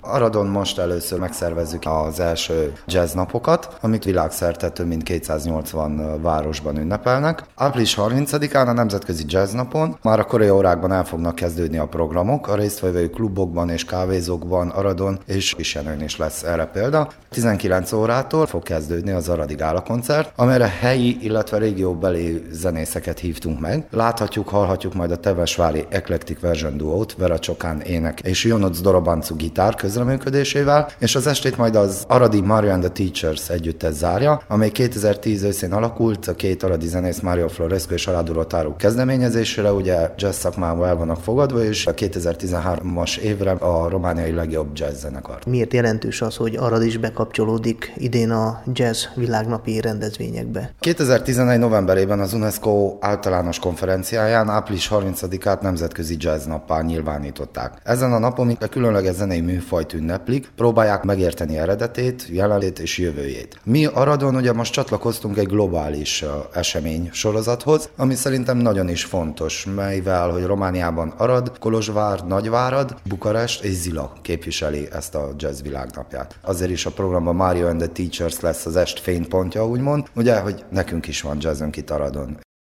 Aradon most először megszervezzük az első jazz napokat, amik világszerte több mint 280 városban ünnepelnek. Április 30-án a Nemzetközi Jazz Napon már a korai órákban el fognak kezdődni a programok, a résztvevő klubokban és kávézókban Aradon és Kisjenőn is lesz erre példa. 19 órától fog kezdődni az Aradi Gála koncert, amelyre helyi, illetve régióbeli zenészeket hívtunk meg. Láthatjuk, hallhatjuk majd a Tevesvári Eclectic Version Duót, Vera Csokán ének és Jonoc Dorobancu gitár közreműködésével, és az estét majd az Aradi Mario and the Teachers együttes zárja, amely 2010 őszén alakult, a két aradi zenész Mario Florescu és Aládó Rotáró kezdeményezésére, ugye jazz szakmában el vannak fogadva, és a 2013-as évre a romániai legjobb jazz zenekar. Miért jelentős az, hogy Arad is bekapcsolódik idén a jazz világnapi rendezvényekbe? 2011 novemberében az UNESCO általános konferenciáján április 30-át nemzetközi jazz nappá nyilvánították. Ezen a napon a különleges zenei műfajt ünneplik, próbálják megérteni eredetét, jelenlét és jövőjét. Mi Aradon ugye most csatlakoztunk egy globális esemény sorozathoz, ami szerintem nagyon is fontos, melyvel, hogy Romániában Arad, Kolozsvár, Nagyvárad, Bukarest és Zila képviseli ezt a jazz világnapját. Azért is a programban Mario and the Teachers lesz az est fénypontja, úgymond, ugye, hogy nekünk is van jazzünk itt Aradon.